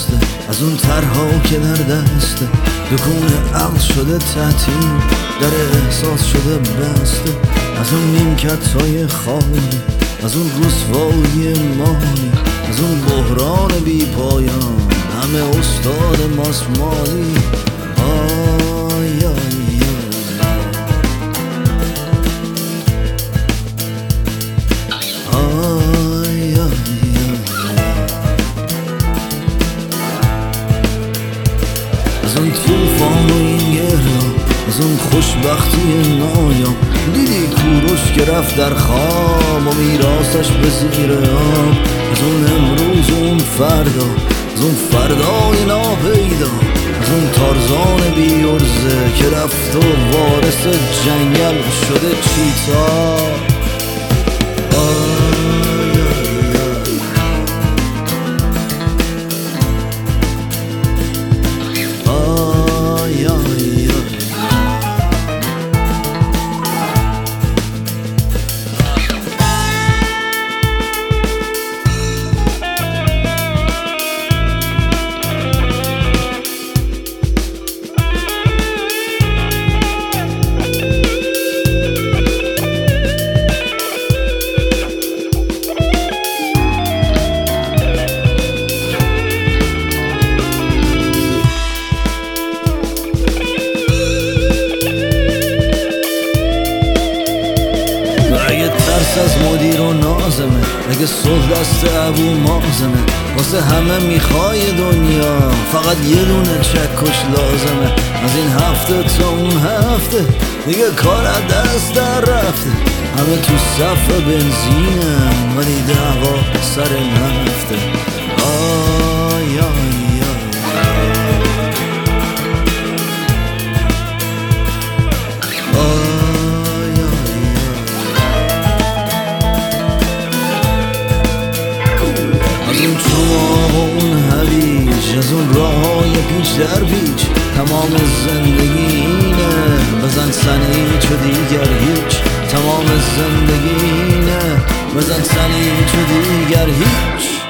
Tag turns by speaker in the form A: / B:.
A: بسته، از اون ترها که در دسته، دکون عقل شده تعطیل، در احساس شده بسته، از اون نیمکت‌های خالی، از اون رسوایی مالی، از اون بحران بی پایان، همه استاد ماسمالی. آی آی از اون توفان و این گریان، از اون خوشبختی نایام، دیدی کوروش که رفت در خواب و میراثش به زیر آب، از اون امروز و اون فردا، از اون فردای ناپیدا، از اون تارزان بیورزه که رفت و وارث جنگل شده چیتا. از مدیر و نازمه، اگه صلح دست ابو مازمه، واسه همه میخوای دنیا، فقط یه دونه چکش لازمه. از این هفته تا اون هفته دیگه کار از دست در رفته، همه تو صف بنزینم ولی دعوا سر نفته. آی آی از اون راه‌های پیچ در پیچ، تمام زندگی اینه بزن سنی چو دیگر هیچ، تمام زندگی اینه بزن سنی چو دیگر هیچ.